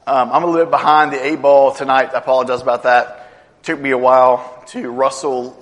I'm a little bit behind the 8 ball tonight. I apologize about that. It took me a while to wrestle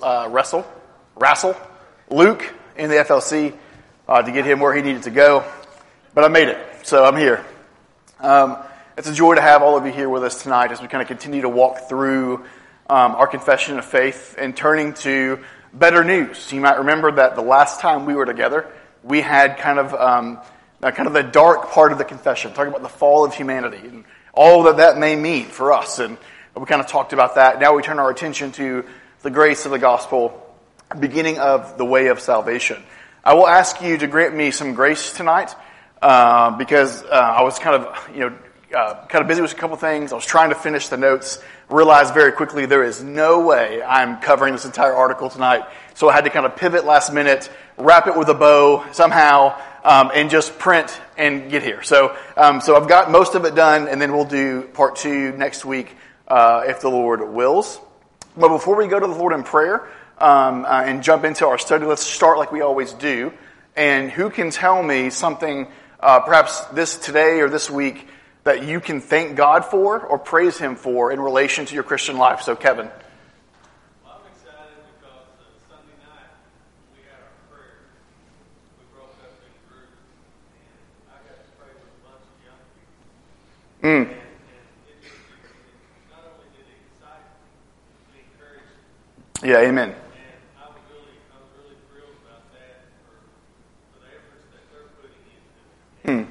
Luke in the FLC to get him where he needed to go. But I made it, so I'm here. It's a joy to have all of you here with us tonight as we kind of continue to walk through our confession of faith and turning to better news. You might remember that the last time we were together, we had kind of the dark part of the confession, talking about the fall of humanity and all that may mean for us. And we kind of talked about that. Now we turn our attention to the grace of the gospel, beginning of the way of salvation. I will ask you to grant me some grace tonight because I was kind of busy with a couple things. I was trying to finish the notes. Realized very quickly there is no way I'm covering this entire article tonight. So I had to kind of pivot last minute, wrap it with a bow somehow, and just print and get here. So I've got most of it done, and then we'll do part 2 next week if the Lord wills. But before we go to the Lord in prayer and jump into our study, let's start like we always do. And who can tell me something, perhaps this today or this week, that you can thank God for or praise Him for in relation to your Christian life? So, Kevin. Well, I'm excited because Sunday night we had our prayer. We broke up in groups, and I got to pray with a bunch of young people. And it not only did it excite me, it encouraged me. Yeah, amen. And I was really thrilled about that for the efforts that they're putting into it.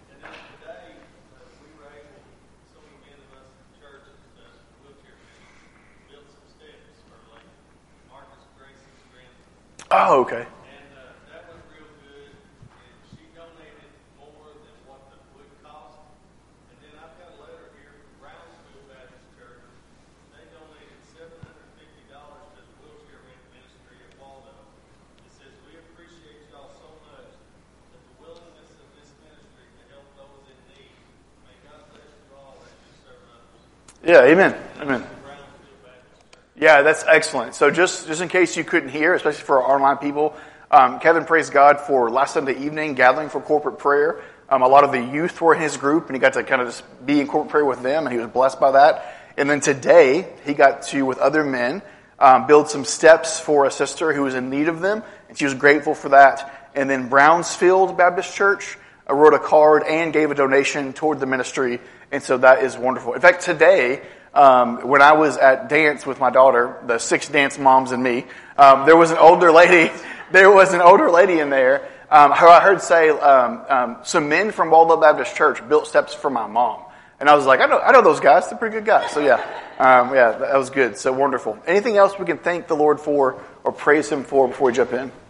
Oh, okay. And that was real good. And she donated more than what the wood cost. And then I've got a letter here from Brownsville Baptist Church. They donated $750 to the wheelchair rent ministry at Waldo. It says, "We appreciate y'all so much that the willingness of this ministry to help those in need. May God bless you all as you serve others." Yeah, amen. Amen. Yeah, that's excellent. So just in case you couldn't hear, especially for our online people, Kevin praised God for last Sunday evening gathering for corporate prayer. A lot of the youth were in his group, and he got to kind of just be in corporate prayer with them, and he was blessed by that. And then today, he got to, with other men, build some steps for a sister who was in need of them, and she was grateful for that. And then Brownsfield Baptist Church wrote a card and gave a donation toward the ministry, and so that is wonderful. In fact, today, when I was at dance with my daughter, the 6 dance moms and me, there was an older lady in there, who I heard say, some men from Waldo Baptist Church built steps for my mom. And I was like, I know those guys. They're pretty good guys. So yeah, that was good. So wonderful. Anything else we can thank the Lord for or praise Him for before we jump in?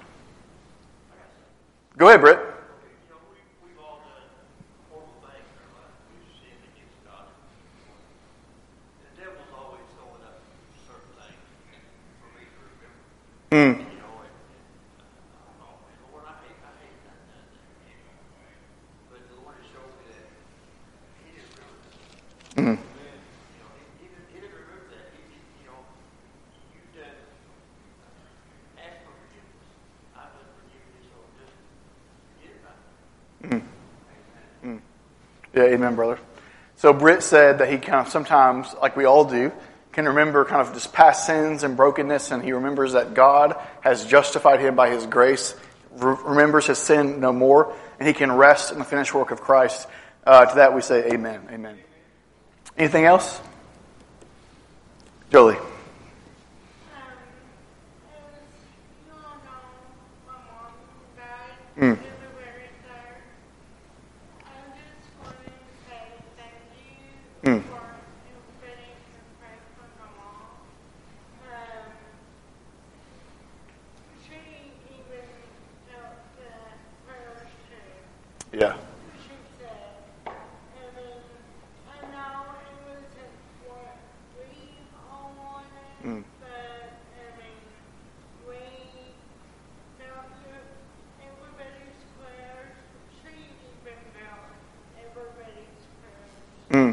Go ahead, Britt. Mm. Mm. Mm. Mm. Yeah, amen, brother. So Britt said that he kind of sometimes, like we all do, can remember kind of just past sins and brokenness, and he remembers that God has justified him by His grace, remembers his sin no more, and he can rest in the finished work of Christ. To that we say amen. Amen. Anything else? Jolie. Mm. Mm. Yeah. Mm. Mm.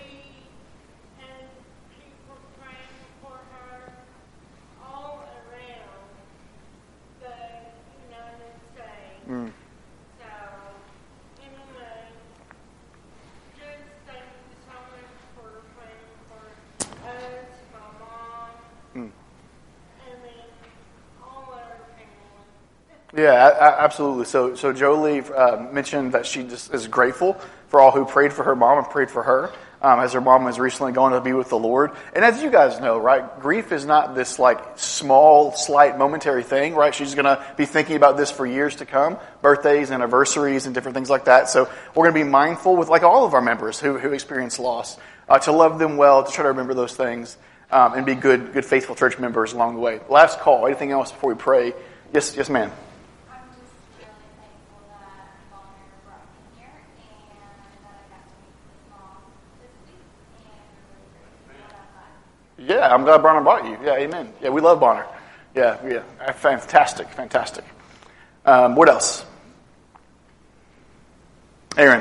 Mm. Yeah, absolutely. So Jolie mentioned that she just is grateful for all who prayed for her mom and prayed for her, as her mom was recently going to be with the Lord. And as you guys know, right, grief is not this like small, slight, momentary thing, right? She's going to be thinking about this for years to come, birthdays, anniversaries, and different things like that. So we're going to be mindful with like all of our members who experience loss, to love them well, to try to remember those things, and be good, faithful church members along the way. Last call. Anything else before we pray? Yes, ma'am. I'm just really thankful that Bonner brought me here and that I got to meet his mom this week and really grateful for that. Yeah, I'm glad Bonner brought you. Yeah, amen. Yeah, we love Bonner. Yeah. Fantastic. What else? Aaron.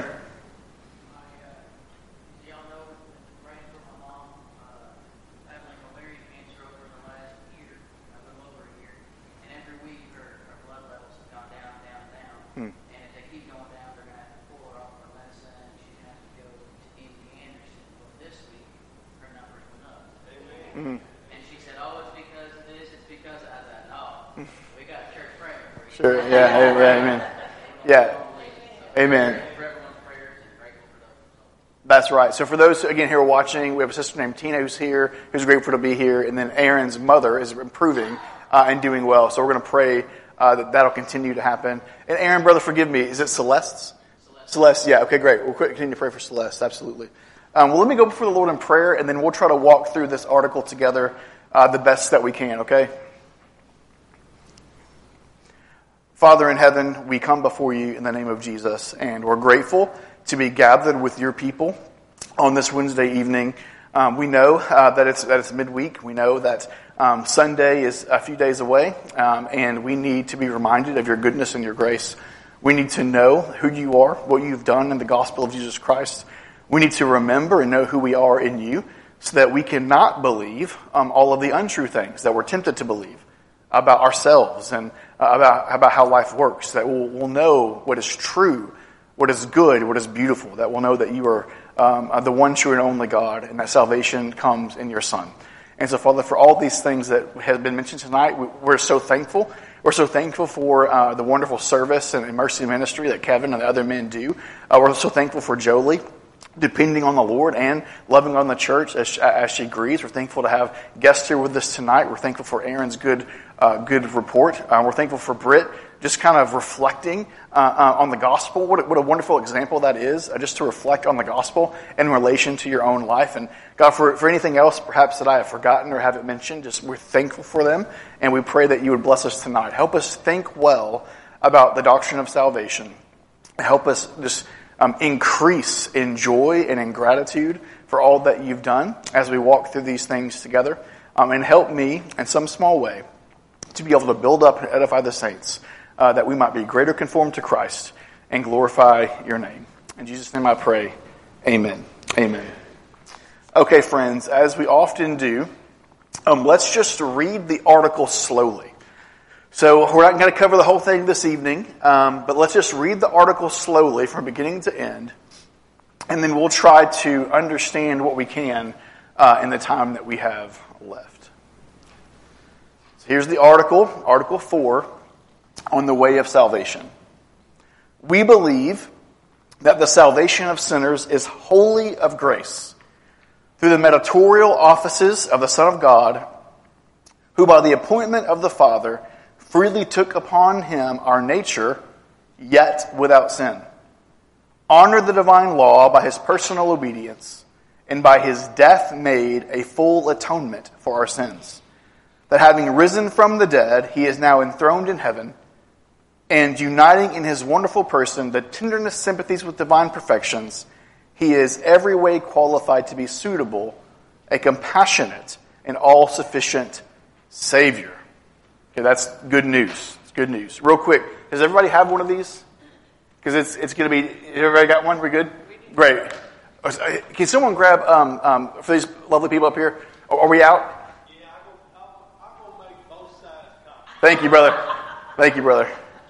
Y'all know, praying for my mom, battling ovarian cancer over the last year, a little over a year. And every week her blood levels have gone down. And if they keep going down, they're going to have to pull her off her medicine. She's going to have to go to MD Anderson. Well, this week, her numbers went up. Mm-hmm. And she said, oh, it's because of this, it's because of that. No, we got church praying for you. Sure. Yeah. Amen. Yeah. Amen. That's right. So for those, again, who are watching, we have a sister named Tina who's here, who's grateful to be here, and then Aaron's mother is improving and doing well. So we're going to pray that that'll continue to happen. And Aaron, brother, forgive me, is it Celeste? Celeste, yeah. Okay, great. We'll continue to pray for Celeste, absolutely. Well, let me go before the Lord in prayer, and then we'll try to walk through this article together the best that we can, okay? Father in heaven, we come before you in the name of Jesus, and we're grateful to be gathered with your people on this Wednesday evening. We know that it's midweek. We know that Sunday is a few days away, and we need to be reminded of your goodness and your grace. We need to know who you are, what you've done in the gospel of Jesus Christ. We need to remember and know who we are in you so that we cannot believe all of the untrue things that we're tempted to believe about ourselves and about how life works, that we'll know what is true, what is good, what is beautiful, that we'll know that you are the one true and only God, and that salvation comes in your Son. And so, Father, for all these things that have been mentioned tonight, we're so thankful. We're so thankful for the wonderful service and mercy ministry that Kevin and the other men do. We're so thankful for Jolie, depending on the Lord and loving on the church as she grieves. We're thankful to have guests here with us tonight. We're thankful for Aaron's good report. We're thankful for Britt just kind of reflecting on the gospel. What a wonderful example that is, just to reflect on the gospel in relation to your own life. And God, for anything else perhaps that I have forgotten or haven't mentioned, just we're thankful for them, and we pray that you would bless us tonight. Help us think well about the doctrine of salvation. Help us just increase in joy and in gratitude for all that you've done as we walk through these things together. And help me, in some small way, to be able to build up and edify the saints, that we might be greater conformed to Christ and glorify your name. In Jesus' name I pray, amen. Amen. Okay, friends, as we often do, let's just read the article slowly. So we're not going to cover the whole thing this evening, but let's just read the article slowly from beginning to end, and then we'll try to understand what we can in the time that we have left. So here's the article, Article 4, on the way of salvation. We believe that the salvation of sinners is wholly of grace, through the mediatorial offices of the Son of God, who by the appointment of the Father freely took upon him our nature, yet without sin, honored the divine law by his personal obedience, and by his death made a full atonement for our sins, that having risen from the dead, he is now enthroned in heaven, and uniting in his wonderful person the tenderness sympathies with divine perfections, he is every way qualified to be suitable, a compassionate and all-sufficient Savior. Okay, that's good news. It's good news. Real quick, does everybody have one of these? Because it's going to be, everybody got one? We're good? Great. Can someone grab, for these lovely people up here, are we out? Yeah, I'm going to make both sides copies. Thank you, brother. Thank you, brother.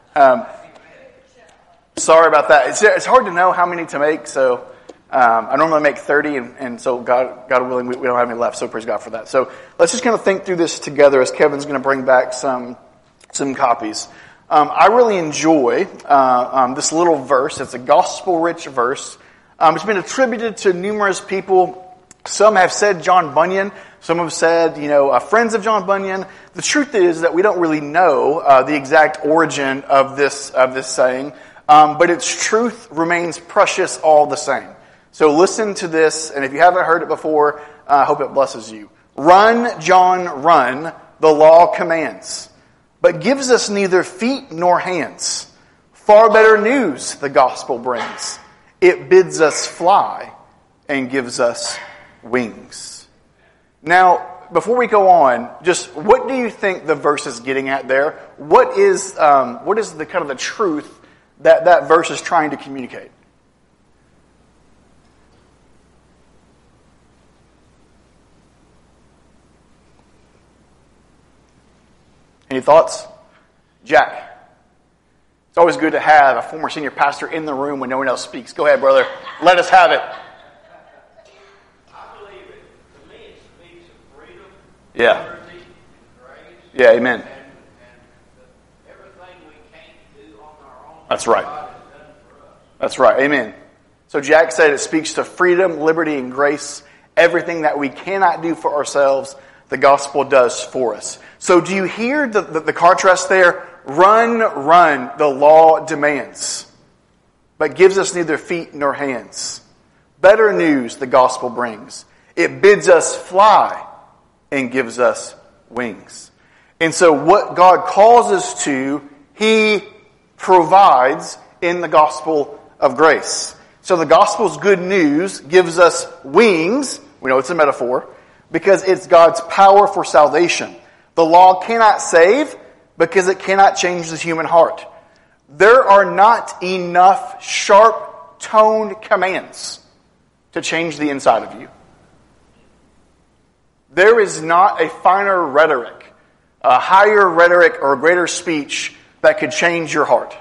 Sorry about that. It's hard to know how many to make, so I normally make 30, and so God willing, we don't have any left, so praise God for that. So let's just kind of think through this together as Kevin's going to bring back some copies. I really enjoy this little verse. It's a gospel-rich verse. It's been attributed to numerous people. Some have said John Bunyan. Some have said, friends of John Bunyan. The truth is that we don't really know the exact origin of this saying, but its truth remains precious all the same. So listen to this, and if you haven't heard it before, I hope it blesses you. Run, John, run, the law commands, but gives us neither feet nor hands. Far better news the gospel brings. It bids us fly and gives us wings. Now, before we go on, just what do you think the verse is getting at there? What is the kind of the truth that verse is trying to communicate? Any thoughts? Jack. It's always good to have a former senior pastor in the room when no one else speaks. Go ahead, brother. Let us have it. I believe it. To me, it speaks of freedom, Yeah. liberty, and grace. Yeah, amen. And everything we can't do on our own. That's right. God has done for us. That's right. Amen. So Jack said it speaks to freedom, liberty, and grace. Everything that we cannot do for ourselves, the gospel does for us. So do you hear the contrast there? Run, run, the law demands, but gives us neither feet nor hands. Better news the gospel brings. It bids us fly and gives us wings. And so what God calls us to, He provides in the gospel of grace. So the gospel's good news gives us wings. We know it's a metaphor because it's God's power for salvation. The law cannot save because it cannot change the human heart. There are not enough sharp-toned commands to change the inside of you. There is not a finer rhetoric, a higher rhetoric or a greater speech that could change your heart.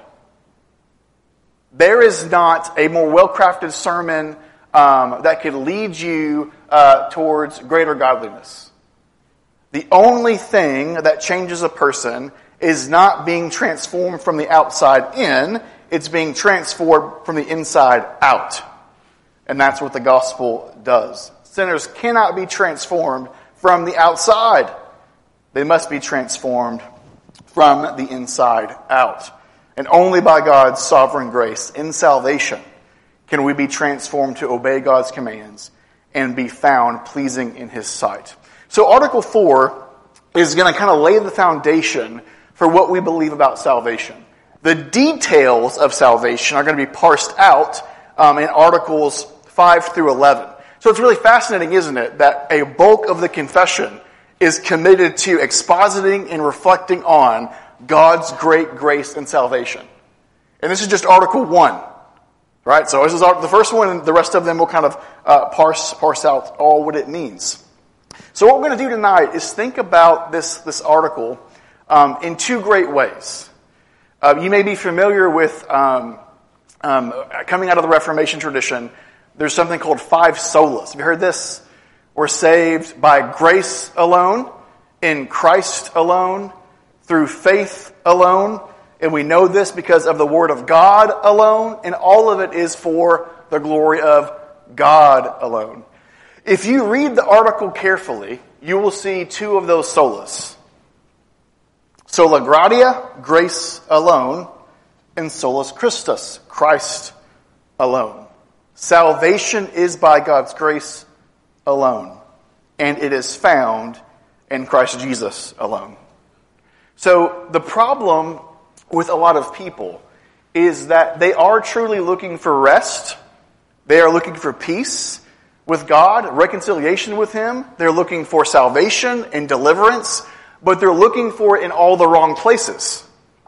There is not a more well-crafted sermon that could lead you towards greater godliness. The only thing that changes a person is not being transformed from the outside in, it's being transformed from the inside out. And that's what the gospel does. Sinners cannot be transformed from the outside. They must be transformed from the inside out. And only by God's sovereign grace in salvation can we be transformed to obey God's commands and be found pleasing in His sight. So Article 4 is going to kind of lay the foundation for what we believe about salvation. The details of salvation are going to be parsed out in Articles 5 through 11. So it's really fascinating, isn't it, that a bulk of the confession is committed to expositing and reflecting on God's great grace and salvation. And this is just Article 1. Right? So this is the first one, and the rest of them will kind of parse out all what it means. So what we're going to do tonight is think about this article in two great ways. You may be familiar with, coming out of the Reformation tradition, there's something called 5 solas. Have you heard this? We're saved by grace alone, in Christ alone, through faith alone, and we know this because of the Word of God alone, and all of it is for the glory of God alone. If you read the article carefully, you will see 2 of those solas. Sola gratia, grace alone, and solus Christus, Christ alone. Salvation is by God's grace alone, and it is found in Christ Jesus alone. So the problem with a lot of people is that they are truly looking for rest. They are looking for peace with God, reconciliation with Him. They're looking for salvation and deliverance, but they're looking for it in all the wrong places.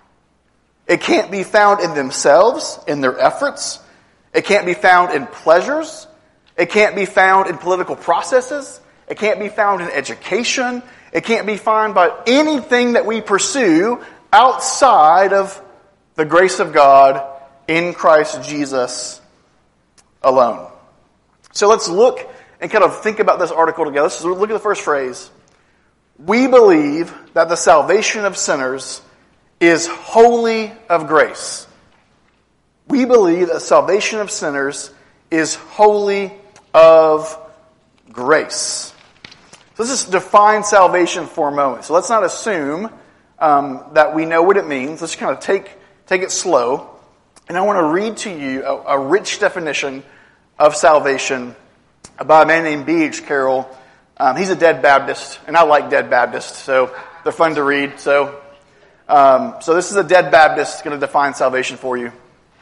It can't be found in themselves, in their efforts. It can't be found in pleasures. It can't be found in political processes. It can't be found in education. It can't be found by anything that we pursue outside of the grace of God in Christ Jesus alone. So let's look and kind of think about this article together. Let's look at the first phrase. We believe that the salvation of sinners is wholly of grace. We believe that salvation of sinners is wholly of grace. So let's just define salvation for a moment. So let's not assume that we know what it means. Let's kind of take it slow. And I want to read to you a rich definition of salvation by a man named B.H. Carroll. He's a dead Baptist, and I like dead Baptists, so they're fun to read. So this is a dead Baptist going to define salvation for you.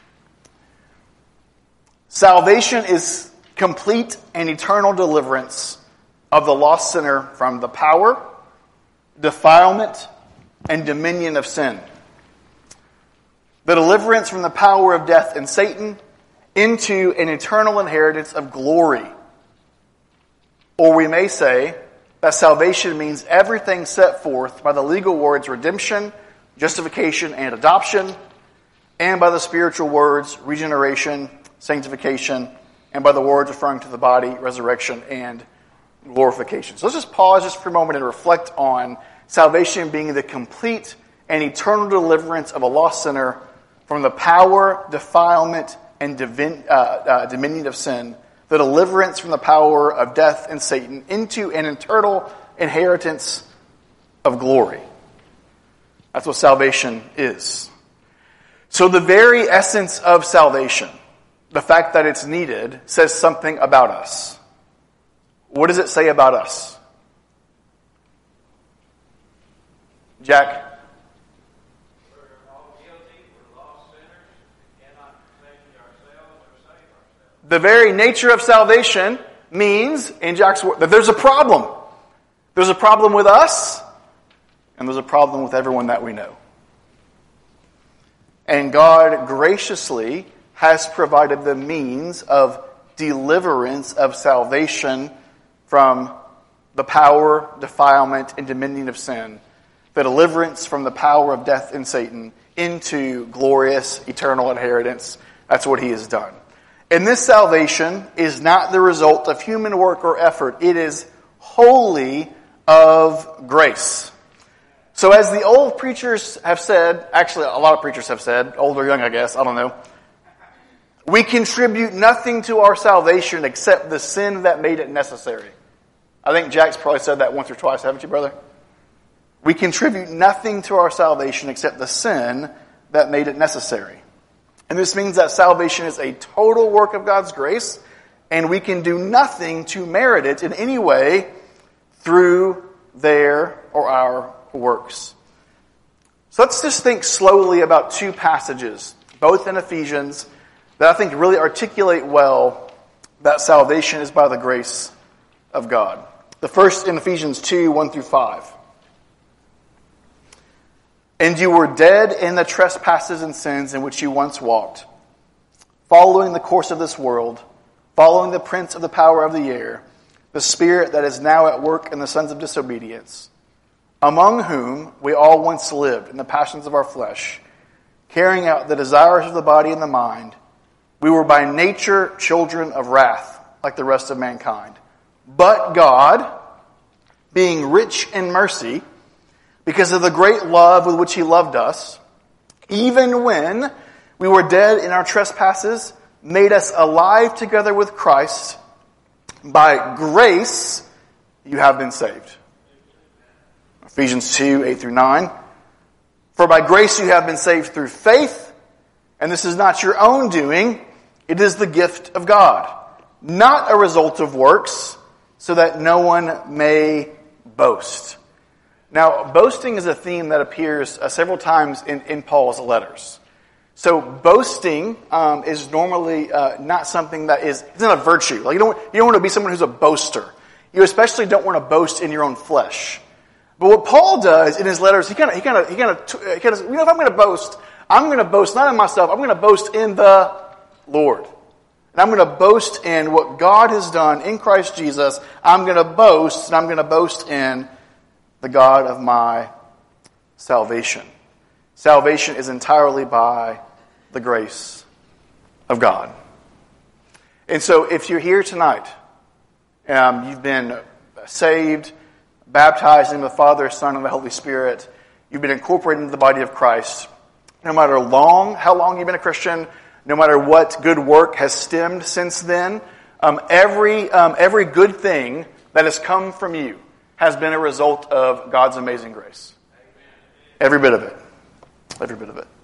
Salvation is complete and eternal deliverance of the lost sinner from the power, defilement, and dominion of sin. The deliverance from the power of death and Satan into an eternal inheritance of glory. Or we may say that salvation means everything set forth by the legal words redemption, justification, and adoption, and by the spiritual words regeneration, sanctification, and by the words referring to the body, resurrection, and glorification. So let's just pause just for a moment and reflect on salvation being the complete and eternal deliverance of a lost sinner from the power, defilement, and dominion of sin, the deliverance from the power of death and Satan into an eternal inheritance of glory. That's what salvation is. So the very essence of salvation, the fact that it's needed, says something about us. What does it say about us? Jack? The very nature of salvation means, in Jack's word, that there's a problem. There's a problem with us, and there's a problem with everyone that we know. And God graciously has provided the means of deliverance of salvation from the power, defilement, and dominion of sin. The deliverance from the power of death and Satan into glorious, eternal inheritance. That's what He has done. And this salvation is not the result of human work or effort. It is wholly of grace. So as the old preachers have said, actually a lot of preachers have said, old or young I guess, I don't know, we contribute nothing to our salvation except the sin that made it necessary. I think Jack's probably said that once or twice, haven't you, brother? We contribute nothing to our salvation except the sin that made it necessary. And this means that salvation is a total work of God's grace, and we can do nothing to merit it in any way through their or our works. So let's just think slowly about two passages, both in Ephesians, that I think really articulate well that salvation is by the grace of God. The first in Ephesians 2, 1 through 5. And you were dead in the trespasses and sins in which you once walked, following the course of this world, following the prince of the power of the air, the spirit that is now at work in the sons of disobedience, among whom we all once lived in the passions of our flesh, carrying out the desires of the body and the mind. We were by nature children of wrath, like the rest of mankind. But God, being rich in mercy, because of the great love with which He loved us, even when we were dead in our trespasses, made us alive together with Christ. By grace you have been saved. Ephesians 2, 8 through 9. For by grace you have been saved through faith, and this is not your own doing, it is the gift of God, not a result of works, so that no one may boast. Now, boasting is a theme that appears several times in Paul's letters. So boasting is normally not something that is, it's not a virtue. Like you don't want to be someone who's a boaster. You especially don't want to boast in your own flesh. But what Paul does in his letters, he kind of, you know, if I'm going to boast not in myself. I'm going to boast in the Lord. And I'm going to boast in what God has done in Christ Jesus. I'm going to boast, and I'm going to boast in the God of my salvation. Salvation is entirely by the grace of God. And so if you're here tonight, you've been saved, baptized in the Father, Son, and the Holy Spirit, You've been incorporated into the body of Christ. No matter how long you've been a Christian, no matter what good work has stemmed since then, every good thing that has come from you has been a result of God's amazing grace. Every bit of it. Every bit of it.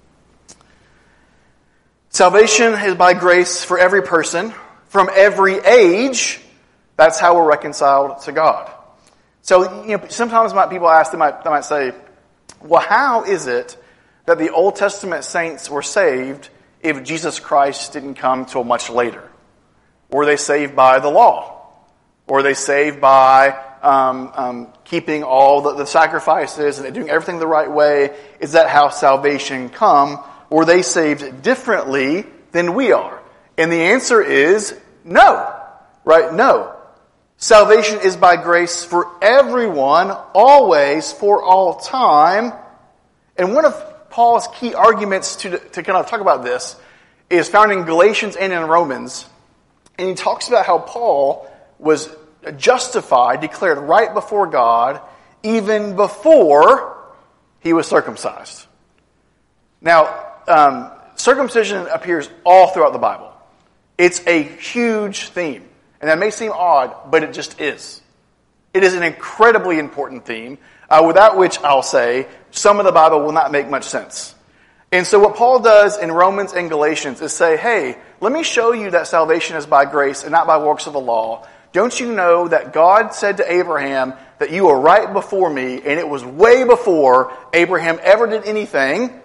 Salvation is by grace for every person, from every age. That's how we're reconciled to God. So, sometimes people ask, they might say, well, how is it that the Old Testament saints were saved if Jesus Christ didn't come till much later? Were they saved by the law? Were they saved by keeping all the sacrifices and doing everything the right way? Is that how salvation come? Were they saved differently than we are? And the answer is no. Right? No. Salvation is by grace for everyone, always, for all time. And one of Paul's key arguments to kind of talk about this is found in Galatians and in Romans. And he talks about how Paul was justified, declared right before God, even before he was circumcised. Now, circumcision appears all throughout the Bible. It's a huge theme. And that may seem odd, but it just is. It is an incredibly important theme, without which I'll say some of the Bible will not make much sense. And so what Paul does in Romans and Galatians is say, hey, let me show you that salvation is by grace and not by works of the law. Don't you know that God said to Abraham that you are right before me, and it was way before Abraham ever did anything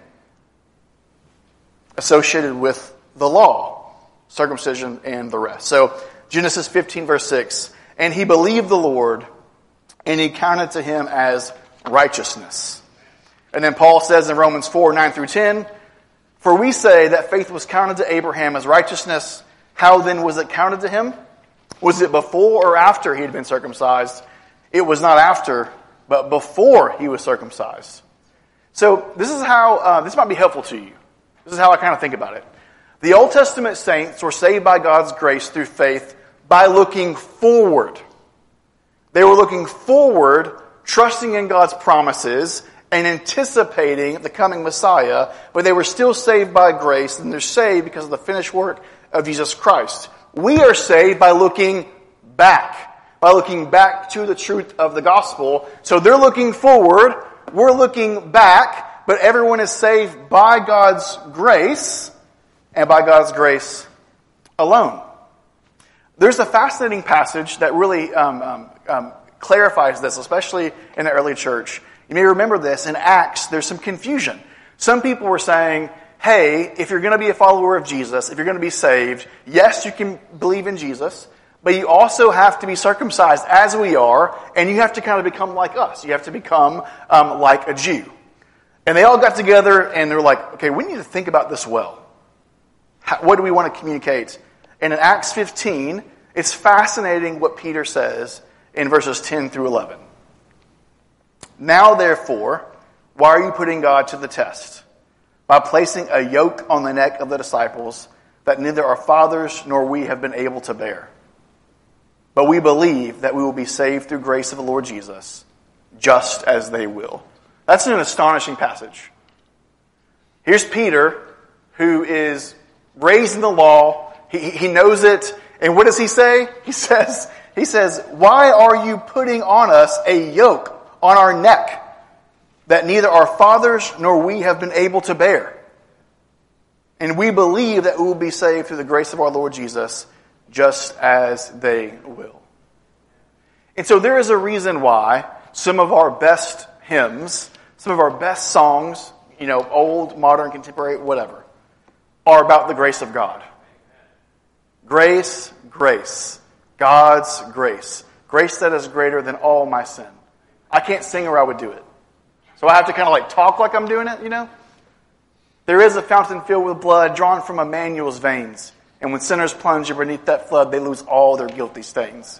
associated with the law, circumcision and the rest. So Genesis 15 verse 6, and he believed the Lord, and he counted to him as righteousness. And then Paul says in Romans 4, 9 through 10, for we say that faith was counted to Abraham as righteousness. How then was it counted to him? Was it before or after he had been circumcised? It was not after, but before he was circumcised. So this is how, this might be helpful to you. This is how I kind of think about it. The Old Testament saints were saved by God's grace through faith by looking forward. They were looking forward, trusting in God's promises, and anticipating the coming Messiah, but they were still saved by grace, and they're saved because of the finished work of Jesus Christ. We are saved by looking back to the truth of the gospel. So they're looking forward, we're looking back, but everyone is saved by God's grace, and by God's grace alone. There's a fascinating passage that really clarifies this, especially in the early church. You may remember this. In Acts, there's some confusion. Some people were saying, hey, if you're going to be a follower of Jesus, if you're going to be saved, yes, you can believe in Jesus, but you also have to be circumcised as we are, and you have to kind of become like us. You have to become like a Jew. And they all got together, and they're like, okay, we need to think about this well. What do we want to communicate? And in Acts 15, it's fascinating what Peter says in verses 10 through 11. Now, therefore, why are you putting God to the test? By placing a yoke on the neck of the disciples that neither our fathers nor we have been able to bear. But we believe that we will be saved through grace of the Lord Jesus, just as they will. That's an astonishing passage. Here's Peter, who is raised in the law. He knows it. And what does he say? He says, why are you putting on us a yoke on our neck that neither our fathers nor we have been able to bear? And we believe that we will be saved through the grace of our Lord Jesus, just as they will. And so there is a reason why some of our best hymns, some of our best songs, old, modern, contemporary, whatever, are about the grace of God. Grace, grace. God's grace. Grace that is greater than all my sin. I can't sing or I would do it. So I have to kind of talk like I'm doing it, There is a fountain filled with blood drawn from Emmanuel's veins. And when sinners plunge beneath that flood, they lose all their guilty stains.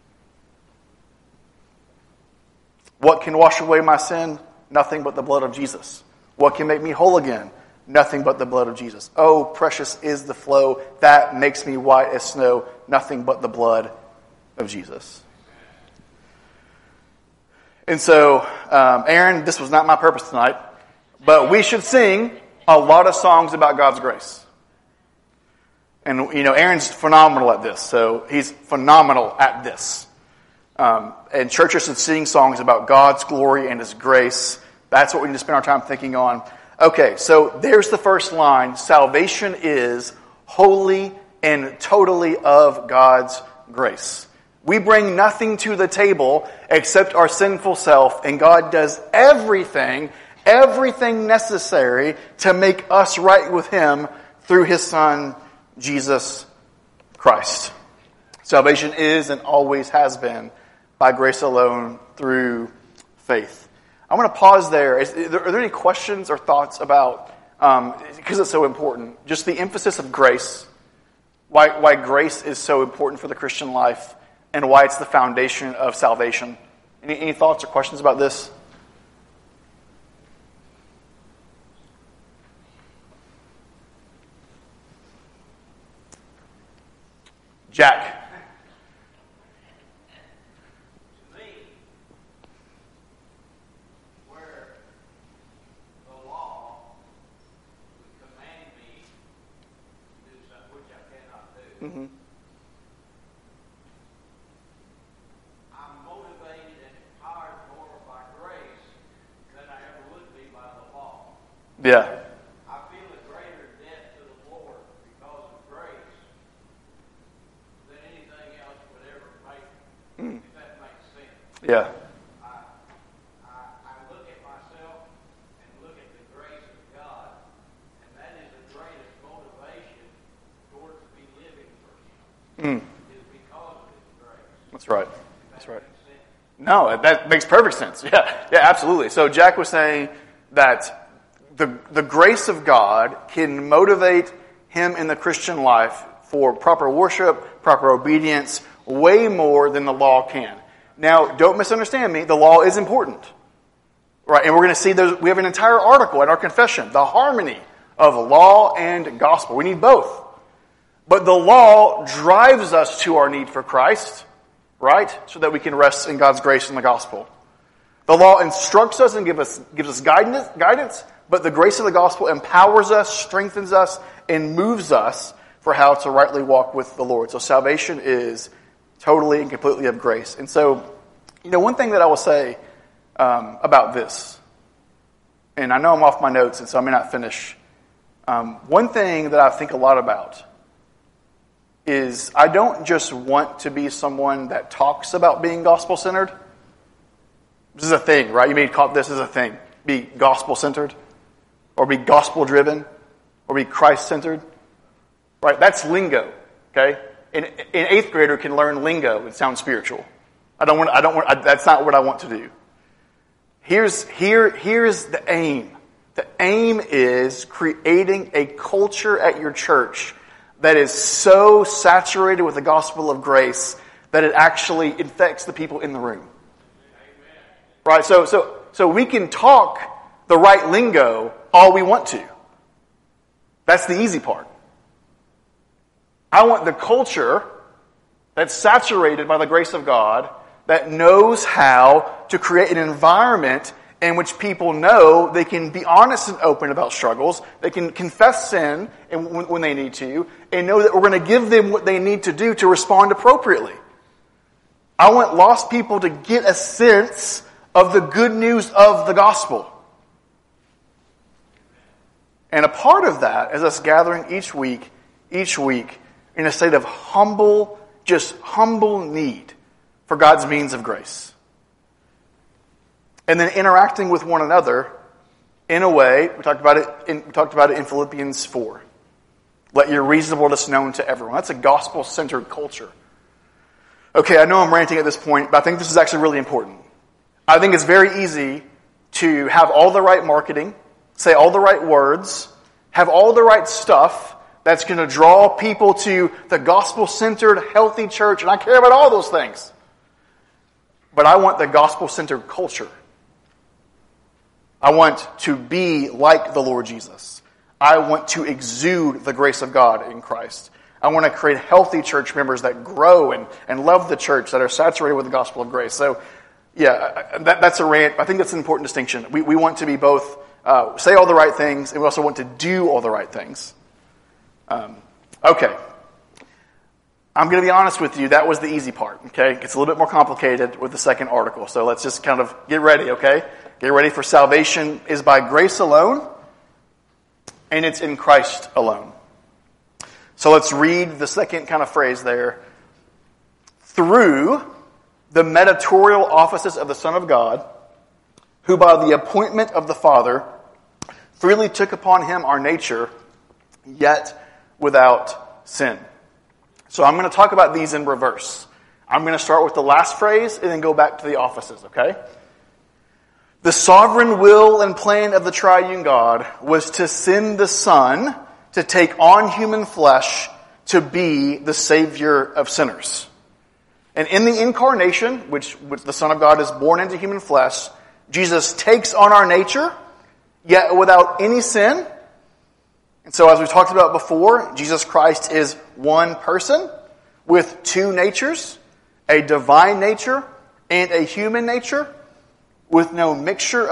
What can wash away my sin? Nothing but the blood of Jesus. What can make me whole again? Nothing but the blood of Jesus. Oh, precious is the flow that makes me white as snow. Nothing but the blood of Jesus. And so, Aaron, this was not my purpose tonight, but we should sing a lot of songs about God's grace. And, Aaron's phenomenal at this, so he's phenomenal at this. And churches should sing songs about God's glory and His grace. That's what we need to spend our time thinking on. Okay, so there's the first line. Salvation is wholly and totally of God's grace. We bring nothing to the table except our sinful self, and God does everything necessary to make us right with Him through His Son, Jesus Christ. Salvation is and always has been by grace alone through faith. I want to pause there. Are there any questions or thoughts about, because it's so important, just the emphasis of grace, why grace is so important for the Christian life, and why it's the foundation of salvation? Any thoughts or questions about this? Jack. To me, where the law would command me to do something which I cannot do, Mm-hmm. I'm motivated and empowered more by grace than I ever would be by the law. Yeah. I feel a greater debt to the Lord because of grace than anything else would ever make, if that makes sense. Yeah. I look at myself and look at the grace of God, and that is the greatest motivation towards me living for Him, is because of His grace. That's right. If That's that right. makes sense. No, that makes perfect sense. Yeah, absolutely. So Jack was saying that the grace of God can motivate him in the Christian life for proper worship, proper obedience, way more than the law can. Now, don't misunderstand me. The law is important. Right? And we're going to see we have an entire article in our confession, the harmony of law and gospel. We need both. But the law drives us to our need for Christ, right? So that we can rest in God's grace in the gospel. The law instructs us and gives us guidance, but the grace of the gospel empowers us, strengthens us, and moves us for how to rightly walk with the Lord. So salvation is totally and completely of grace. And so, one thing that I will say about this, and I know I'm off my notes, and so I may not finish. One thing that I think a lot about is I don't just want to be someone that talks about being gospel-centered. This is a thing, right? You may call this as a thing. Be gospel-centered, or be gospel-driven, or be Christ-centered. Right? That's lingo, okay? An 8th grader can learn lingo and sound spiritual. That's not what I want to do. Here's the aim. The aim is creating a culture at your church that is so saturated with the gospel of grace that it actually infects the people in the room. Right? So we can talk the right lingo all we want to. That's the easy part. I want the culture that's saturated by the grace of God, that knows how to create an environment in which people know they can be honest and open about struggles, they can confess sin when they need to, and know that we're going to give them what they need to do to respond appropriately. I want lost people to get a sense of the good news of the gospel. And a part of that is us gathering each week in a state of humble need for God's means of grace. And then interacting with one another in a way, we talked about it in Philippians 4. Let your reasonableness known to everyone. That's a gospel-centered culture. Okay, I know I'm ranting at this point, but I think this is actually really important. I think it's very easy to have all the right marketing, say all the right words, have all the right stuff that's going to draw people to the gospel-centered, healthy church, and I care about all those things. But I want the gospel-centered culture. I want to be like the Lord Jesus. I want to exude the grace of God in Christ. I want to create healthy church members that grow and love the church, that are saturated with the gospel of grace. So Yeah, that's a rant. I think that's an important distinction. We want to be both, say all the right things, and we also want to do all the right things. Okay. I'm going to be honest with you, that was the easy part, okay? It's a little bit more complicated with the second article, so let's just kind of get ready, okay? Get ready for salvation is by grace alone, and it's in Christ alone. So let's read the second kind of phrase there. Through the mediatorial offices of the Son of God, who by the appointment of the Father freely took upon him our nature, yet without sin. So I'm going to talk about these in reverse. I'm going to start with the last phrase and then go back to the offices, okay? The sovereign will and plan of the triune God was to send the Son to take on human flesh to be the Savior of sinners. And in the incarnation, which the Son of God is born into human flesh, Jesus takes on our nature, yet without any sin. And so as we talked about before, Jesus Christ is one person with two natures, a divine nature and a human nature, with no mixture,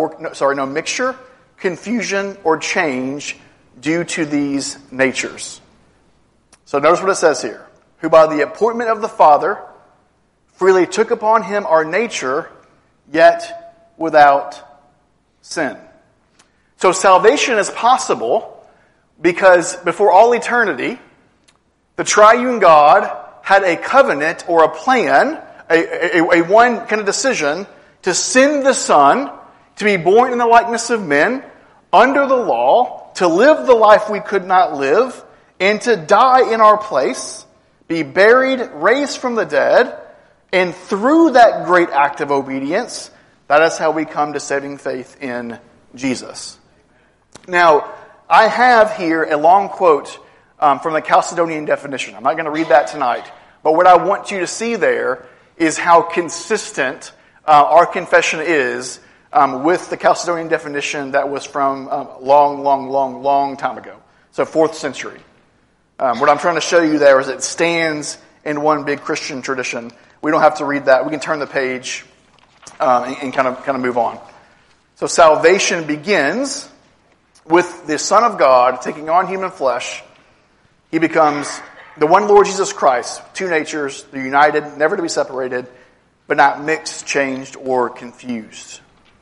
confusion, or change due to these natures. So notice what it says here. Who by the appointment of the Father freely took upon him our nature, yet without sin. So salvation is possible because before all eternity, the triune God had a covenant or a plan, a one kind of decision to send the Son to be born in the likeness of men, under the law, to live the life we could not live, and to die in our place, be buried, raised from the dead, and through that great act of obedience, that is how we come to saving faith in Jesus. Now, I have here a long quote from the Chalcedonian definition. I'm not going to read that tonight, but what I want you to see there is how consistent our confession is with the Chalcedonian definition that was from long time ago. So 4th century. What I'm trying to show you there is it stands in one big Christian tradition. We don't have to read that. We can turn the page and kind of move on. So salvation begins with the Son of God taking on human flesh. He becomes the one Lord Jesus Christ, two natures, they're united, never to be separated, but not mixed, changed, or confused.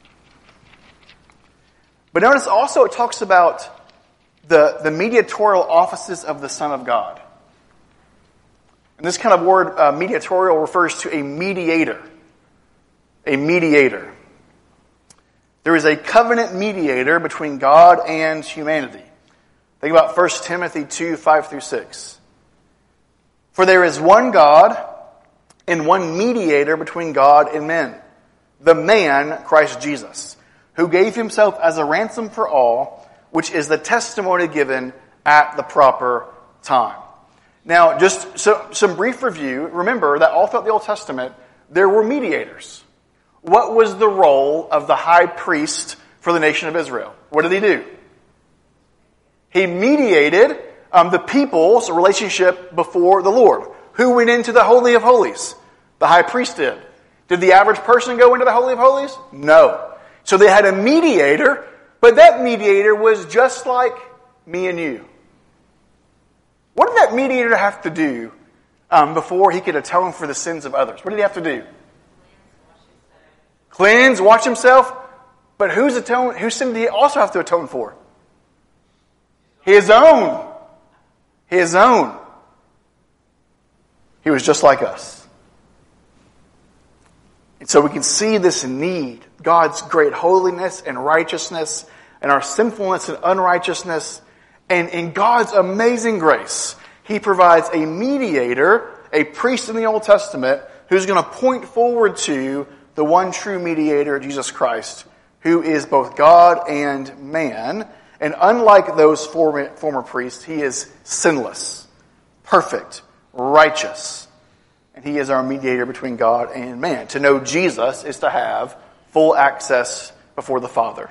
But notice also it talks about the mediatorial offices of the Son of God. And this kind of word, mediatorial, refers to a mediator. A mediator. There is a covenant mediator between God and humanity. Think about 1 Timothy 2, 5 through 6. For there is one God and one mediator between God and men, the man, Christ Jesus, who gave himself as a ransom for all, which is the testimony given at the proper time. Now, just some brief review. Remember that all throughout the Old Testament, there were mediators. What was the role of the high priest for the nation of Israel? What did he do? He mediated the people's relationship before the Lord. Who went into the Holy of Holies? The high priest did. Did the average person go into the Holy of Holies? No. So they had a mediator, but that mediator was just like me and you. What did that mediator have to do before he could atone for the sins of others? What did he have to do? Cleanse, wash himself. But whose sin did he also have to atone for? His own. His own. He was just like us. And so we can see this need, God's great holiness and righteousness, and our sinfulness and unrighteousness. And in God's amazing grace, He provides a mediator, a priest in the Old Testament, who's going to point forward to the one true mediator, Jesus Christ, who is both God and man. And unlike those former priests, He is sinless, perfect, righteous. And He is our mediator between God and man. To know Jesus is to have full access before the Father.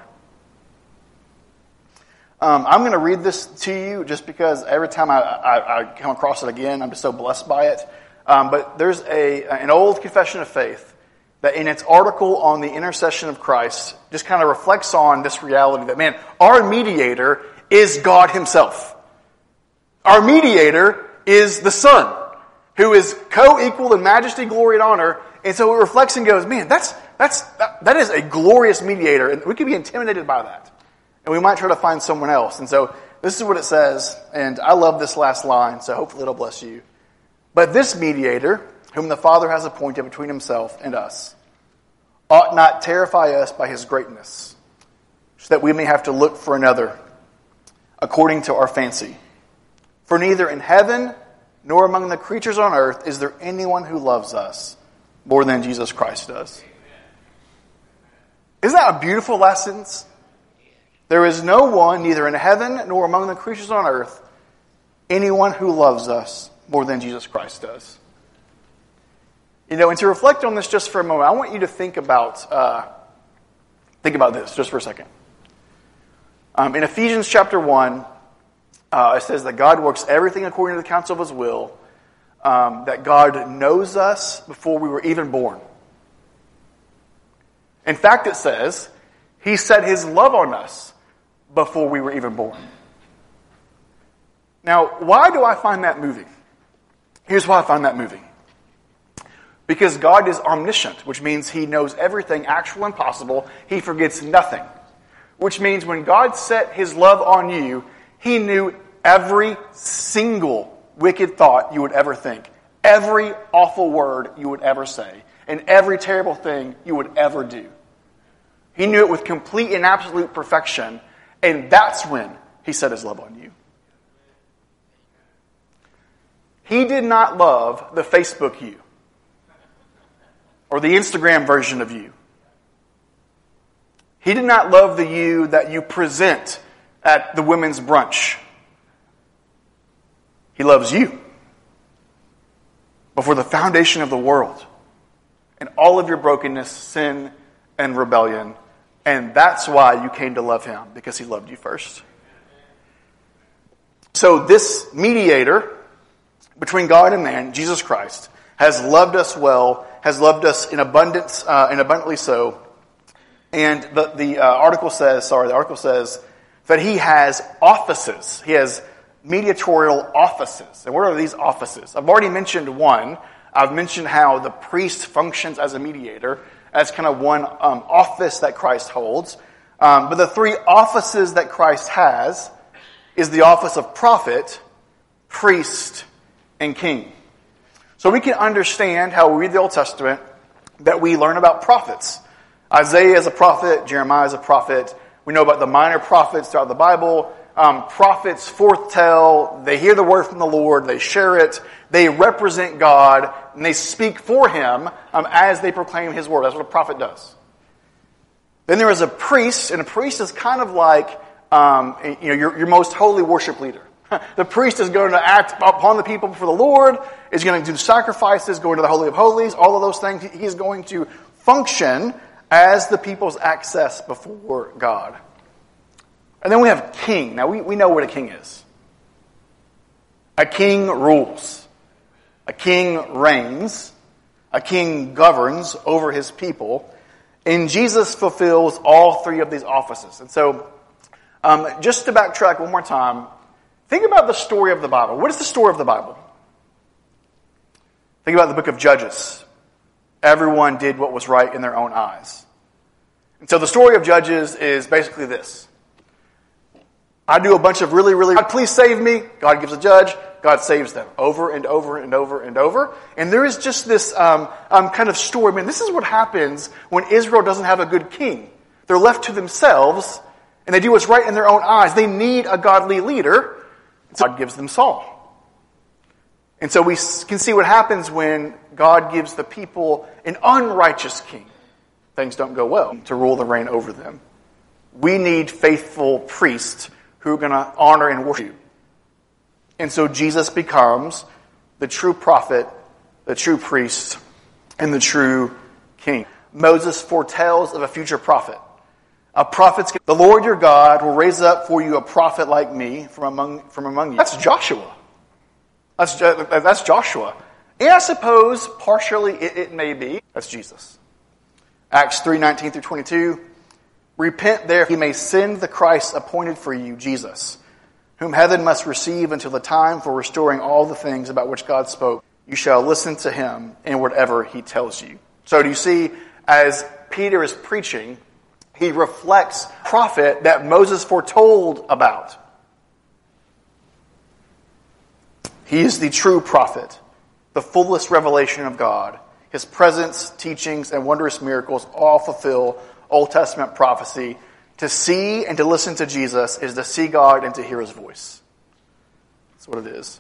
I'm going to read this to you just because every time I come across it again, I'm just so blessed by it. But there's an old confession of faith that in its article on the intercession of Christ just kind of reflects on this reality that, man, our mediator is God himself. Our mediator is the Son, who is co-equal in majesty, glory, and honor. And so it reflects and goes, man, that is a glorious mediator, and we could be intimidated by that. And we might try to find someone else. And so this is what it says, and I love this last line, so hopefully it'll bless you. But this mediator, whom the Father has appointed between himself and us, ought not terrify us by his greatness, so that we may have to look for another, according to our fancy. For neither in heaven nor among the creatures on earth is there anyone who loves us more than Jesus Christ does. Isn't that a beautiful last sentence? There is no one, neither in heaven nor among the creatures on earth, anyone who loves us more than Jesus Christ does. You know, and to reflect on this just for a moment, I want you to think about this just for a second. In Ephesians chapter 1, it says that God works everything according to the counsel of his will, that God knows us before we were even born. In fact, it says he set his love on us before we were even born. Now, why do I find that moving? Here's why I find that moving. Because God is omniscient, which means he knows everything actual and possible. He forgets nothing. Which means when God set his love on you, he knew every single wicked thought you would ever think, every awful word you would ever say, and every terrible thing you would ever do. He knew it with complete and absolute perfection, and that's when he set his love on you. He did not love the Facebook you, or the Instagram version of you. He did not love the you that you present at the women's brunch. He loves you before the foundation of the world and all of your brokenness, sin, and rebellion. And that's why you came to love him, because he loved you first. So this mediator between God and man, Jesus Christ, has loved us well, has loved us in abundance, and abundantly so. And the article says that he has offices. He has mediatorial offices. And what are these offices? I've already mentioned one. I've mentioned how the priest functions as a mediator, as kind of one office that Christ holds. But the three offices that Christ has is the office of prophet, priest, and king. So we can understand how we read the Old Testament that we learn about prophets. Isaiah is a prophet, Jeremiah is a prophet. We know about the minor prophets throughout the Bible. Prophets foretell, they hear the word from the Lord, they share it, they represent God, and they speak for him as they proclaim his word. That's what a prophet does. Then there is a priest, and a priest is kind of like your most holy worship leader. The priest is going to act upon the people before the Lord, is going to do sacrifices, go into the Holy of Holies, all of those things. He's going to function as the people's access before God. And then we have king. Now, we know what a king is. A king rules. A king reigns. A king governs over his people. And Jesus fulfills all three of these offices. And so, just to backtrack one more time, think about the story of the Bible. What is the story of the Bible? Think about the book of Judges. Everyone did what was right in their own eyes. And so the story of Judges is basically this. I do a bunch of really, God, please save me. God gives a judge. God saves them over and over and over and over. And there is just this kind of story. I mean, this is what happens when Israel doesn't have a good king. They're left to themselves, and they do what's right in their own eyes. They need a godly leader. So God gives them Saul. And so we can see what happens when God gives the people an unrighteous king. Things don't go well to rule the reign over them. We need faithful priests who are going to honor and worship you. And so Jesus becomes the true prophet, the true priest, and the true king. Moses foretells of a future prophet. The Lord your God will raise up for you a prophet like me from among you. That's Joshua. That's Joshua. And I suppose partially it may be. That's Jesus. Acts 3:19 through 22. Repent therefore, he may send the Christ appointed for you, Jesus, whom heaven must receive until the time for restoring all the things about which God spoke. You shall listen to him in whatever he tells you. So do you see, as Peter is preaching, he reflects the prophet that Moses foretold about. He is the true prophet, the fullest revelation of God. His presence, teachings, and wondrous miracles all fulfill Old Testament prophecy. To see and to listen to Jesus is to see God and to hear his voice. That's what it is.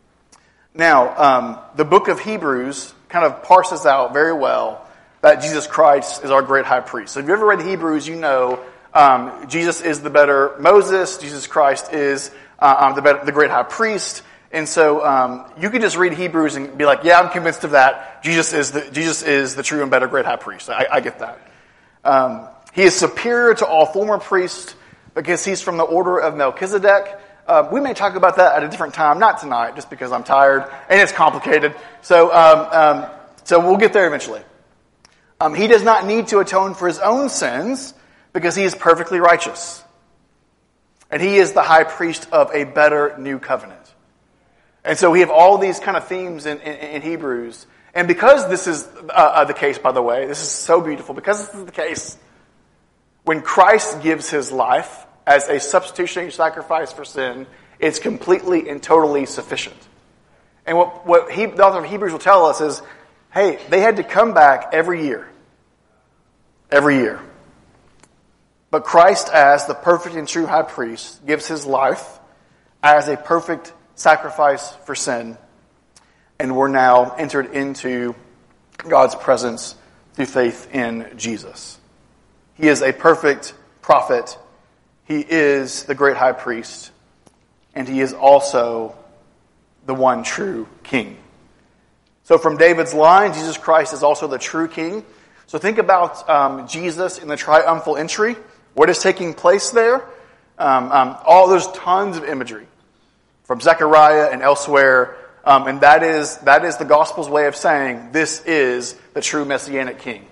Now, the book of Hebrews kind of parses out very well that Jesus Christ is our great high priest. So if you've ever read Hebrews, you know Jesus is the better Moses. Jesus Christ is the great high priest. And so you can just read Hebrews and be like, yeah, I'm convinced of that. Jesus is the true and better great high priest. I get that. He is superior to all former priests because he's from the order of Melchizedek. We may talk about that at a different time, not tonight, just because I'm tired and it's complicated. So we'll get there eventually. He does not need to atone for his own sins because he is perfectly righteous. And he is the high priest of a better new covenant. And so we have all these kind of themes in Hebrews. And because this is the case, by the way, this is so beautiful, because this is the case, when Christ gives his life as a substitutionary sacrifice for sin, it's completely and totally sufficient. And what the author of Hebrews will tell us is, hey, they had to come back every year. Every year. But Christ, as the perfect and true high priest, gives his life as a perfect sacrifice for sin. And we're now entered into God's presence through faith in Jesus. He is a perfect prophet. He is the great high priest. And he is also the one true king. So from David's line, Jesus Christ is also the true king. So think about Jesus in the triumphal entry. What is taking place there? There's tons of imagery from Zechariah and elsewhere. And that is the gospel's way of saying this is the true messianic king.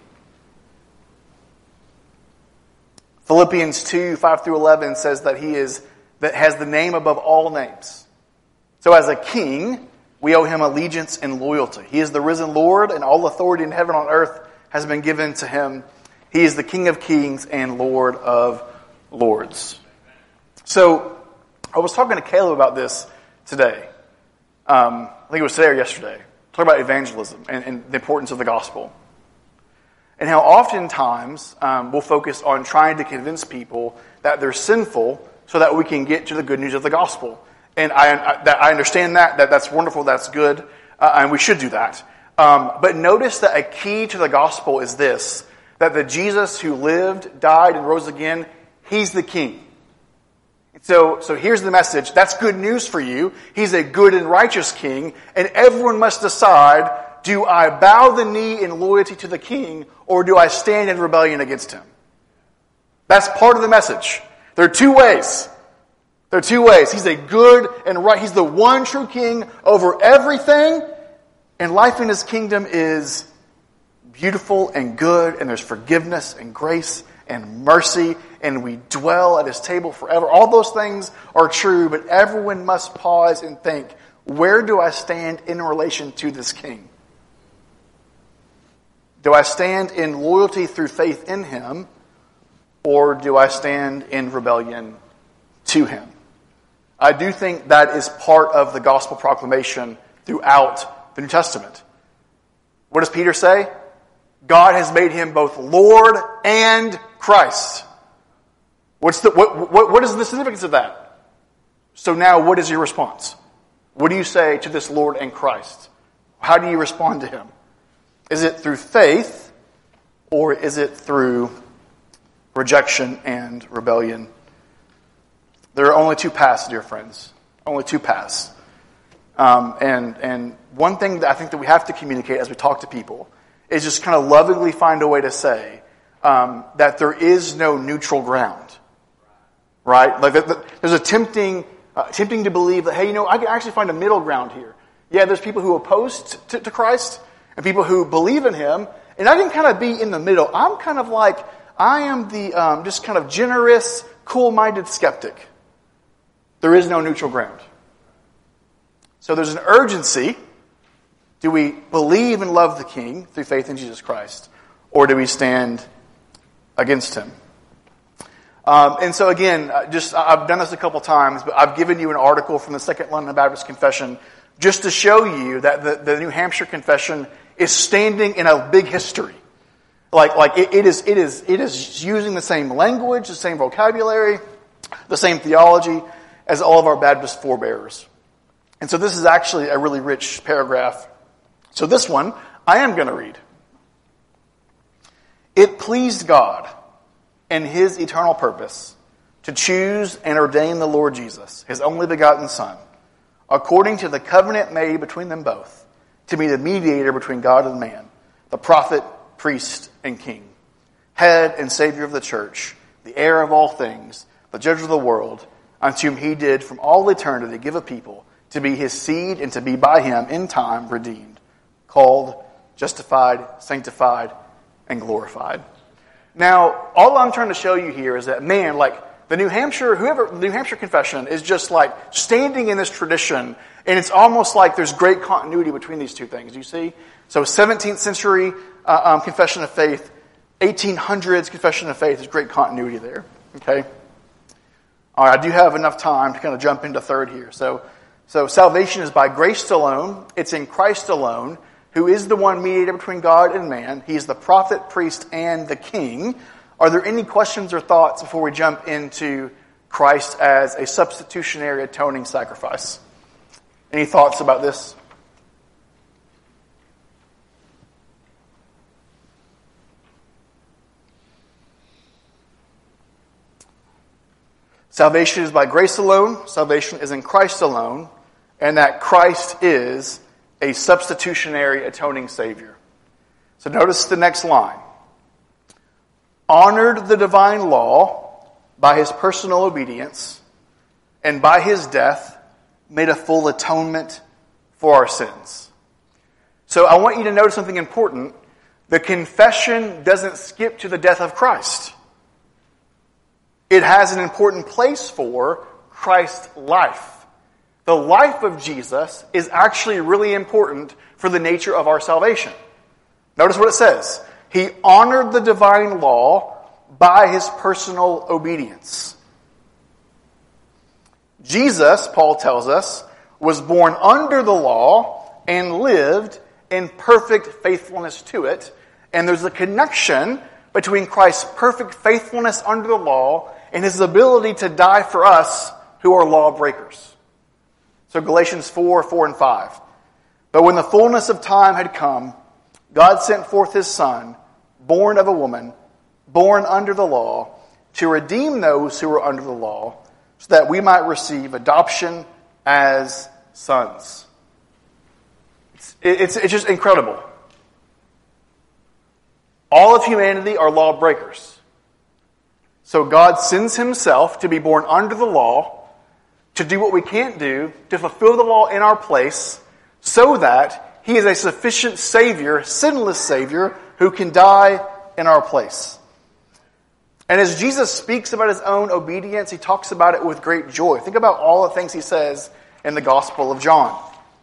Philippians 2:5-11 says that that has the name above all names. So as a king, we owe him allegiance and loyalty. He is the risen Lord, and all authority in heaven and on earth has been given to him. He is the King of kings and Lord of lords. So I was talking to Caleb about this today. I think it was today or yesterday. Talking about evangelism and the importance of the gospel. And how oftentimes we'll focus on trying to convince people that they're sinful so that we can get to the good news of the gospel. And I understand that's wonderful, that's good, and we should do that. But notice that a key to the gospel is this, that the Jesus who lived, died, and rose again, he's the king. So here's the message. That's good news for you. He's a good and righteous king, and everyone must decide, do I bow the knee in loyalty to the king, or do I stand in rebellion against him? That's part of the message. There are two ways. He's a good and right. He's the one true king over everything, and life in his kingdom is beautiful and good, and there's forgiveness and grace and mercy, and we dwell at his table forever. All those things are true, but everyone must pause and think, where do I stand in relation to this king? Do I stand in loyalty through faith in him, or do I stand in rebellion to him? I do think that is part of the gospel proclamation throughout the New Testament. What does Peter say? God has made him both Lord and Christ. What is the significance of that? So now what is your response? What do you say to this Lord and Christ? How do you respond to him? Is it through faith, or is it through rejection and rebellion? There are only two paths, dear friends. Only two paths. And one thing that I think that we have to communicate as we talk to people is just kind of lovingly find a way to say that there is no neutral ground. Right? Like there's a tempting to believe that, hey, I can actually find a middle ground here. Yeah, there's people who oppose to Christ, and people who believe in him. And I can kind of be in the middle. I'm kind of like, I am the just kind of generous, cool-minded skeptic. There is no neutral ground. So there's an urgency. Do we believe and love the King through faith in Jesus Christ? Or do we stand against him? And so again, I've done this a couple times, but I've given you an article from the Second London Baptist Confession just to show you that the New Hampshire Confession is standing in a big history. Like it is using the same language, the same vocabulary, the same theology as all of our Baptist forebears. And so this is actually a really rich paragraph. So this one, I am going to read. It pleased God in his eternal purpose to choose and ordain the Lord Jesus, his only begotten Son, according to the covenant made between them both, to be the mediator between God and man, the prophet, priest, and king, head and savior of the church, the heir of all things, the judge of the world, unto whom he did from all eternity give a people to be his seed and to be by him in time redeemed, called, justified, sanctified, and glorified. Now, all I'm trying to show you here is that, man, like the New Hampshire Confession is just like standing in this tradition, and it's almost like there's great continuity between these two things. Do you see? So 17th century Confession of Faith, 1800s Confession of Faith, there's great continuity there. Okay? All right, I do have enough time to kind of jump into third here. So salvation is by grace alone. It's in Christ alone, who is the one mediator between God and man. He is the prophet, priest, and the king. Are there any questions or thoughts before we jump into Christ as a substitutionary atoning sacrifice? Any thoughts about this? Salvation is by grace alone. Salvation is in Christ alone. And that Christ is a substitutionary atoning Savior. So notice the next line. Honored the divine law by his personal obedience, and by his death made a full atonement for our sins. So I want you to notice something important. The confession doesn't skip to the death of Christ. It has an important place for Christ's life. The life of Jesus is actually really important for the nature of our salvation. Notice what it says. He honored the divine law by his personal obedience. Jesus, Paul tells us, was born under the law and lived in perfect faithfulness to it. And there's a connection between Christ's perfect faithfulness under the law and his ability to die for us who are lawbreakers. So Galatians 4, 4 and 5. But when the fullness of time had come, God sent forth his Son, born of a woman, born under the law, to redeem those who were under the law, so that we might receive adoption as sons. It's just incredible. All of humanity are lawbreakers. So God sends himself to be born under the law, to do what we can't do, to fulfill the law in our place, so that he is a sufficient Savior, sinless Savior, who can die in our place. And as Jesus speaks about his own obedience, he talks about it with great joy. Think about all the things he says in the Gospel of John.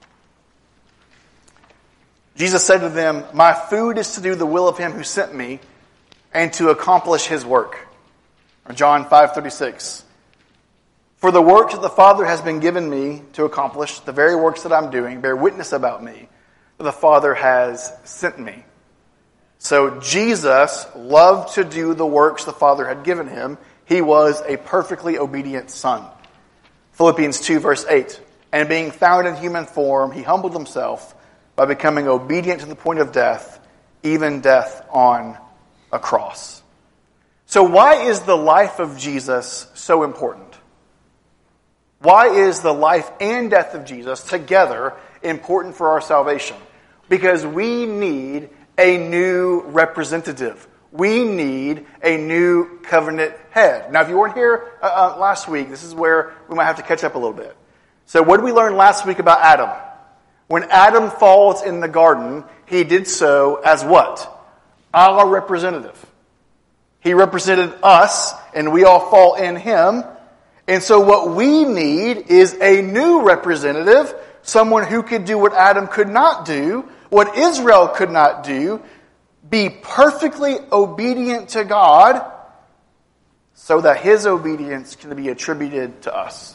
Jesus said to them, "My food is to do the will of him who sent me, and to accomplish his work." Or John 5:36. "For the works that the Father has been given me to accomplish, the very works that I'm doing, bear witness about me, that the Father has sent me." So Jesus loved to do the works the Father had given him. He was a perfectly obedient Son. Philippians 2 verse 8. "And being found in human form, he humbled himself by becoming obedient to the point of death, even death on a cross." So why is the life of Jesus so important? Why is the life and death of Jesus together important for our salvation? Because we need a new representative. We need a new covenant head. Now, if you weren't here last week, this is where we might have to catch up a little bit. So what did we learn last week about Adam? When Adam falls in the garden, he did so as what? Our representative. He represented us, and we all fall in him. And so what we need is a new representative, someone who could do what Adam could not do, what Israel could not do, be perfectly obedient to God, so that his obedience can be attributed to us.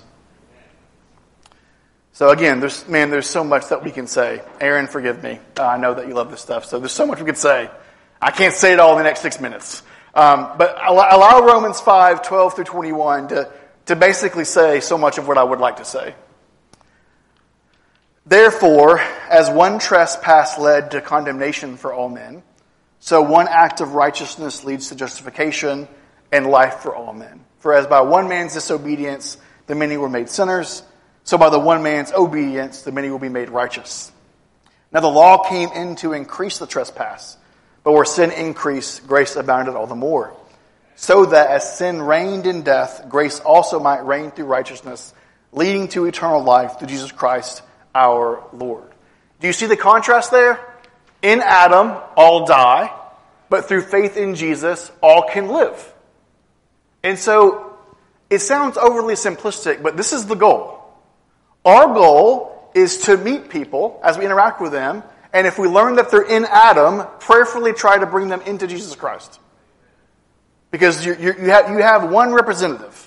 So again, there's so much that we can say. Aaron, forgive me. I know that you love this stuff, so there's so much we could say. I can't say it all in the next 6 minutes. But allow Romans 5:12 through 21 to basically say so much of what I would like to say. Therefore, as one trespass led to condemnation for all men, so one act of righteousness leads to justification and life for all men. For as by one man's disobedience the many were made sinners, so by the one man's obedience the many will be made righteous. Now the law came in to increase the trespass, but where sin increased, grace abounded all the more. So that as sin reigned in death, grace also might reign through righteousness, leading to eternal life through Jesus Christ our Lord. Do you see the contrast there? In Adam, all die, but through faith in Jesus, all can live. And so, it sounds overly simplistic, but this is the goal. Our goal is to meet people as we interact with them, and if we learn that they're in Adam, prayerfully try to bring them into Jesus Christ. Because you have one representative,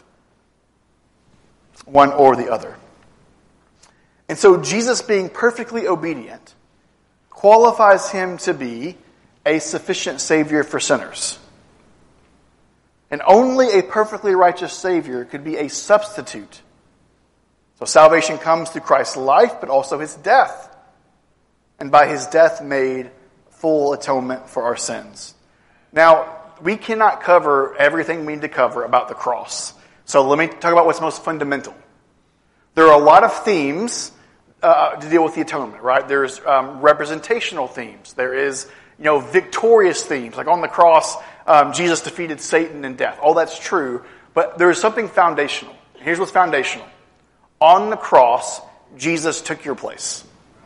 one or the other. And so Jesus being perfectly obedient qualifies him to be a sufficient Savior for sinners. And only a perfectly righteous Savior could be a substitute. So salvation comes through Christ's life, but also his death. And by his death made full atonement for our sins. Now, we cannot cover everything we need to cover about the cross. So let me talk about what's most fundamental. There are a lot of themes to deal with the atonement, right? There's representational themes. There is, victorious themes. Like on the cross, Jesus defeated Satan and death. All that's true. But there is something foundational. Here's what's foundational. On the cross, Jesus took your place.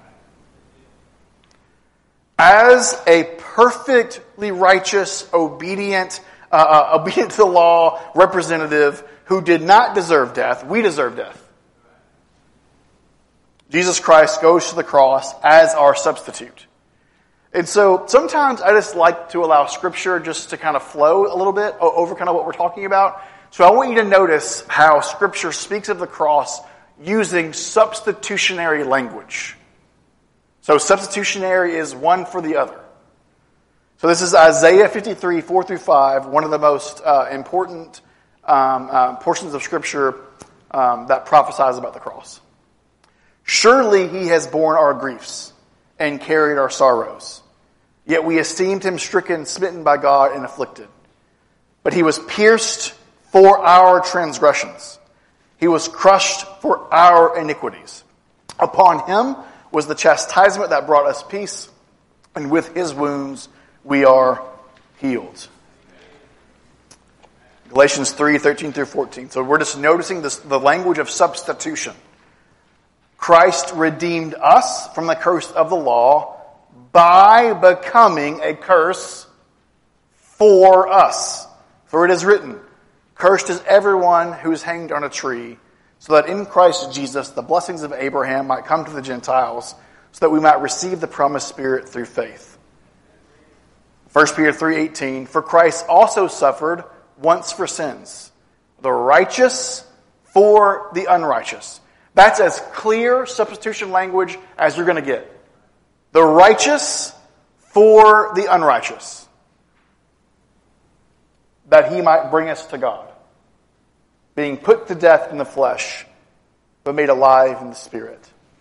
As a perfectly righteous, obedient to the law representative who did not deserve death, we deserve death. Jesus Christ goes to the cross as our substitute. And so sometimes I just like to allow Scripture just to kind of flow a little bit over kind of what we're talking about. So I want you to notice how Scripture speaks of the cross using substitutionary language. So substitutionary is one for the other. So this is Isaiah 53, 4 through 5, one of the most important portions of Scripture that prophesies about the cross. Surely he has borne our griefs and carried our sorrows. Yet we esteemed him stricken, smitten by God, and afflicted. But he was pierced for our transgressions. He was crushed for our iniquities. Upon him was the chastisement that brought us peace, and with his wounds we are healed. Galatians 3, 13 through 14. So we're just noticing the language of substitution. Christ redeemed us from the curse of the law by becoming a curse for us. For it is written, cursed is everyone who is hanged on a tree, so that in Christ Jesus the blessings of Abraham might come to the Gentiles, so that we might receive the promised Spirit through faith. 1 Peter 3:18, for Christ also suffered once for sins, the righteous for the unrighteous. That's as clear substitution language as you're going to get. The righteous for the unrighteous. That he might bring us to God. Being put to death in the flesh, but made alive in the Spirit.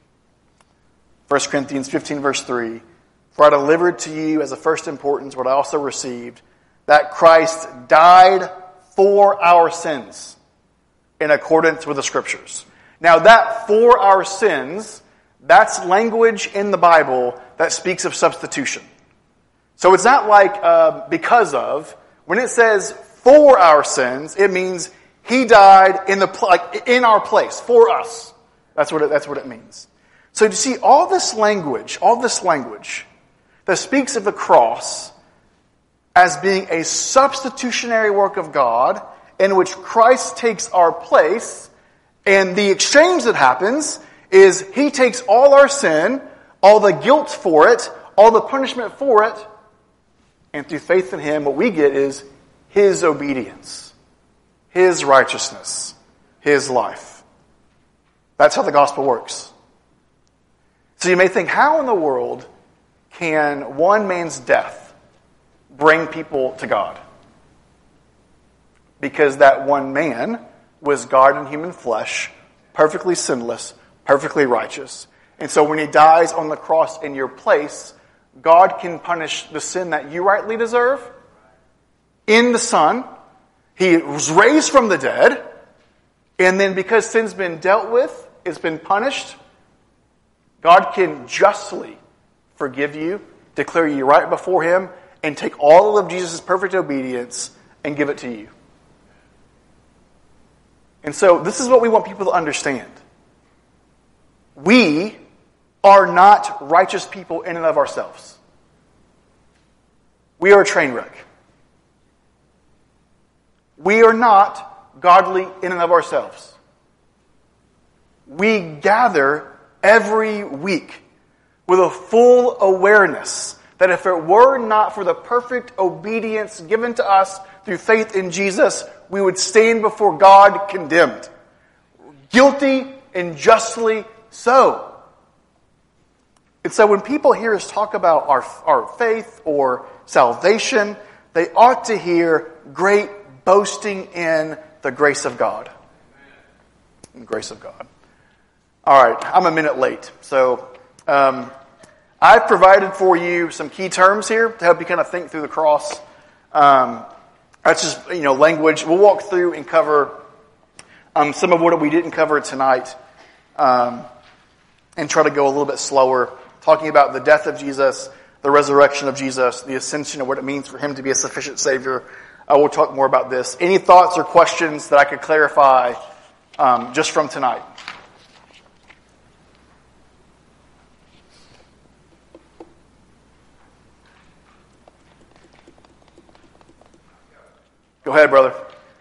1 Corinthians 15 verse 3. For I delivered to you as of first importance what I also received, that Christ died for our sins in accordance with the Scriptures. Now that for our sins, that's language in the Bible that speaks of substitution. So it's not like because of. When it says for our sins, it means he died in our place, for us. That's what it means. So you see all this language that speaks of the cross as being a substitutionary work of God in which Christ takes our place, and the exchange that happens is He takes all our sin, all the guilt for it, all the punishment for it, and through faith in Him, what we get is His obedience, His righteousness, His life. That's how the gospel works. So you may think, how in the world can one man's death bring people to God? Because that one man was God in human flesh, perfectly sinless, perfectly righteous. And so when He dies on the cross in your place, God can punish the sin that you rightly deserve in the Son. He was raised from the dead, and then because sin's been dealt with, it's been punished, God can justly forgive you, declare you right before Him, and take all of Jesus' perfect obedience and give it to you. And so this is what we want people to understand. We are not righteous people in and of ourselves. We are a train wreck. We are not godly in and of ourselves. We gather every week with a full awareness that if it were not for the perfect obedience given to us through faith in Jesus, we would stand before God condemned. Guilty and justly so. And so when people hear us talk about our faith or salvation, they ought to hear great boasting in the grace of God. In the grace of God. All right, I'm a minute late. So I've provided for you some key terms here to help you kind of think through the cross. That's just, language. We'll walk through and cover some of what we didn't cover tonight and try to go a little bit slower, talking about the death of Jesus, the resurrection of Jesus, the ascension, and what it means for Him to be a sufficient Savior. We'll talk more about this. Any thoughts or questions that I could clarify just from tonight? Go ahead, brother.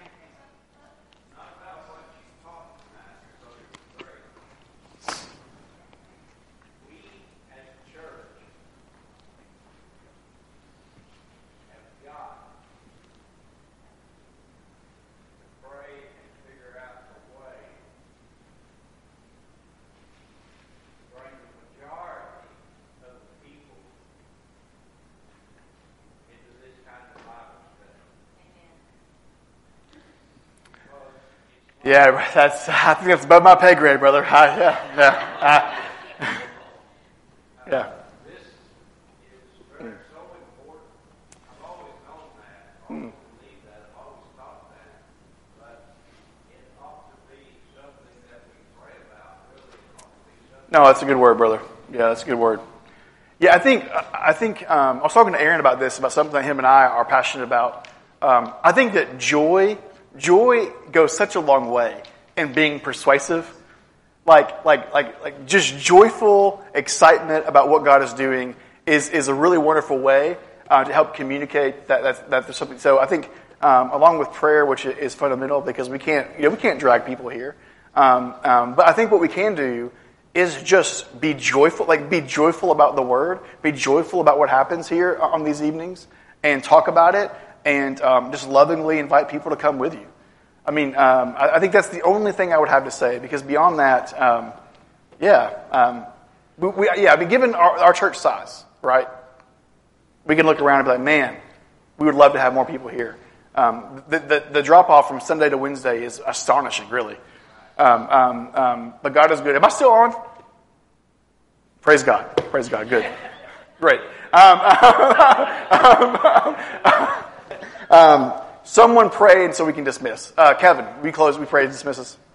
Yeah, I think that's above my pay grade, brother. Yeah. This is so important. I've always known that. I've always believed that. I've always thought that. But it ought to be something that we pray about. Really, it ought to be something. No, that's a good word, brother. Yeah, that's a good word. Yeah, I think I was talking to Aaron about this, about something that him and I are passionate about. I think that joy goes such a long way in being persuasive. Like just joyful excitement about what God is doing is a really wonderful way to help communicate that there's something. So I think along with prayer, which is fundamental because we can't drag people here. But I think what we can do is just be joyful, be joyful about the Word, be joyful about what happens here on these evenings, and talk about it, and just lovingly invite people to come with you. I mean, I think that's the only thing I would have to say, because beyond that, given our church size, right, we can look around and be like, man, we would love to have more people here. The drop-off from Sunday to Wednesday is astonishing, really. But God is good. Am I still on? Praise God. Praise God. Good. Great. Someone pray, and so we can dismiss. Kevin, we pray to dismiss us.